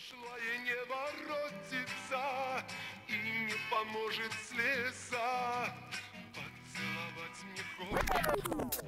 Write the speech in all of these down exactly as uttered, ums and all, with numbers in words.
Прошлое не воротится и не поможет слеза. Поцеловать мне хочется.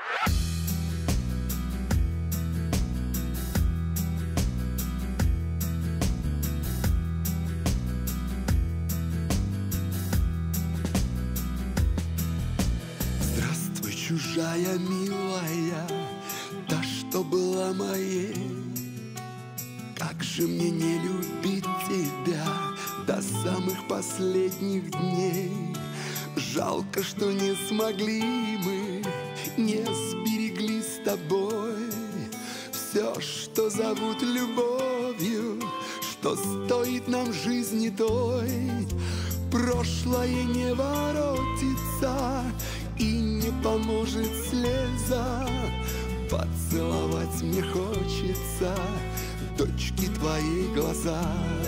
Здравствуй, чужая милая, та, что была моей. Как же мне не любить тебя до самых последних дней. Жалко, что не смогли мы, не сберегли с тобой все, что зовут любовью, что стоит нам жизни той. Прошлое не воротится и не поможет слеза. Поцеловать мне хочется точки твои глаза.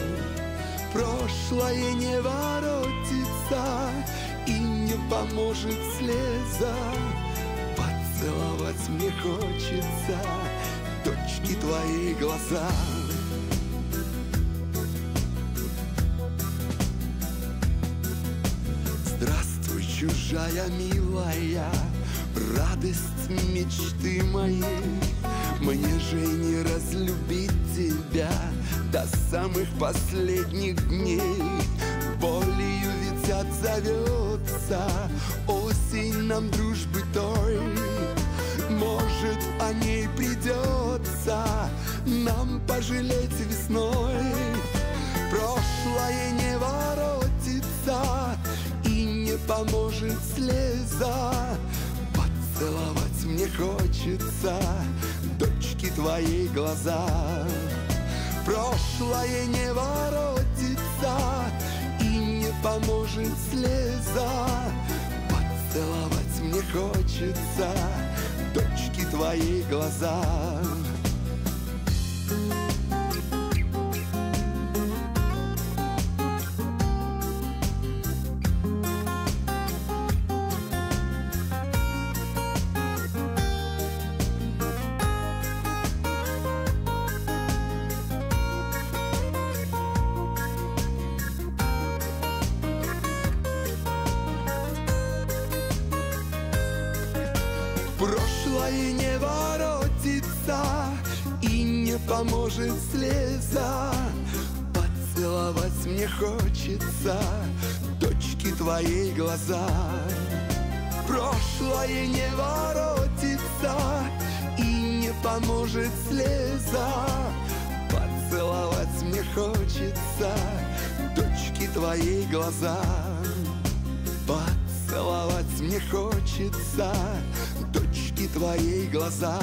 Прошлое не воротится и не поможет слеза. Поцеловать мне хочется точки твои глаза. Здравствуй, чужая милая, радость мечты моей. Мне же не разлюбить тебя до самых последних дней. Болью ведь отзовется осень нам дружбы той. Может, о ней придется нам пожалеть весной. Прошлое не воротится и не поможет слеза. Поцеловать мне хочется точки твои глаза. Прошлое не воротится и не поможет слеза. Поцеловать мне хочется точки твои глаза. Прошлое не воротится и не поможет слеза. Поцеловать мне хочется точки твои глаза. Прошлое не воротится и не поможет слеза. Поцеловать мне хочется точки твои глаза. Поцеловать мне хочется точки твои глаза.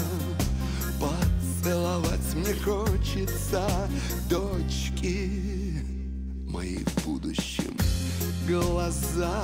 Поцеловать мне хочется точки мои в будущем глаза.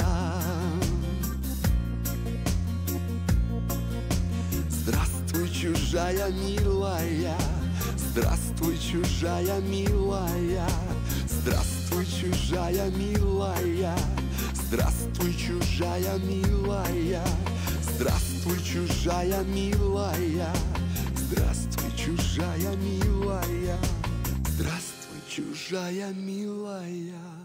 Здравствуй, чужая милая, здравствуй, чужая милая, здравствуй, чужая милая, здравствуй, чужая милая, здравствуй, чужая милая, здравствуй, чужая милая, здравствуй, чужая милая.